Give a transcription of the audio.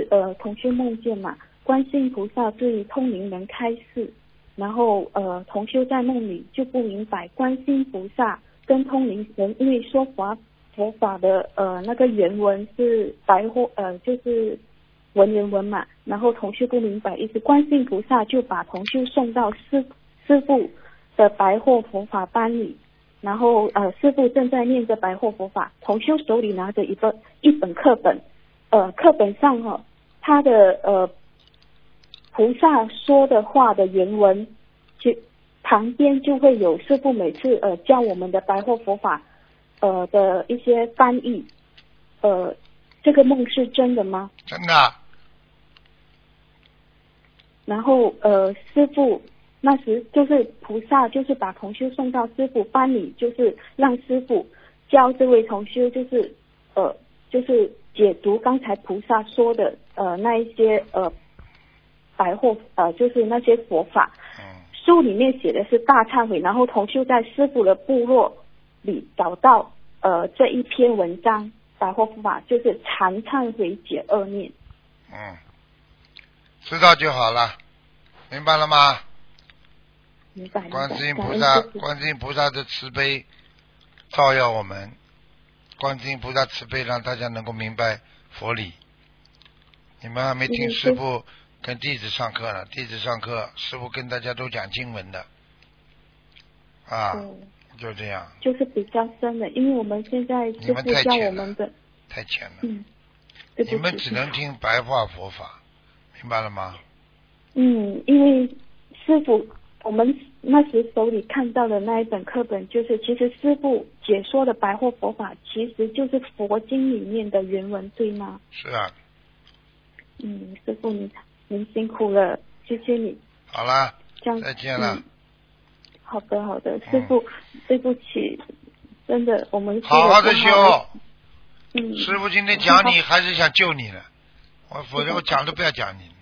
同修梦见嘛，观世音菩萨对通灵人开示，然后同修在梦里就不明白观世音菩萨跟通灵人因为说佛法的那个原文是就是文言文嘛，然后同修不明白意思，观世音菩萨就把同修送到师父的白话佛法班里，然后师父正在念着白话佛法，同修手里拿着一本课本，课本上他的菩萨说的话的原文，旁边就会有师父每次教我们的白话佛法的一些翻译，这个梦是真的吗？ 真的。 然后师父那时就是菩萨就是把同修送到师父班里，就是让师父教这位同修就是解读刚才菩萨说的那一些白话就是那些佛法。书里面写的是大忏悔，然后同修在师父的部落里找到这一篇文章白话佛法，就是常忏悔解恶念。 知道就好了，明白了吗？ 明白。 观世音菩萨的慈悲照耀我们，观世音菩萨慈悲让大家能够明白佛理。你们还没听师父跟弟子上课呢，弟子上课师父跟大家都讲经文的就这样。 就是比较深的，因为我们现在师父教我们的太浅了。你们只能听白话佛法，明白了吗？ 因为师父我们那时手里看到的那一本课本，就是其实师父解说的白话佛法其实就是佛经里面的原文，对吗？ 是啊。 师父您辛苦了，谢谢你。 好了， 再见了。 好的，师父对不起，真的我们好好的修。师父今天讲你还是想救你了，否则我讲都不要讲你了。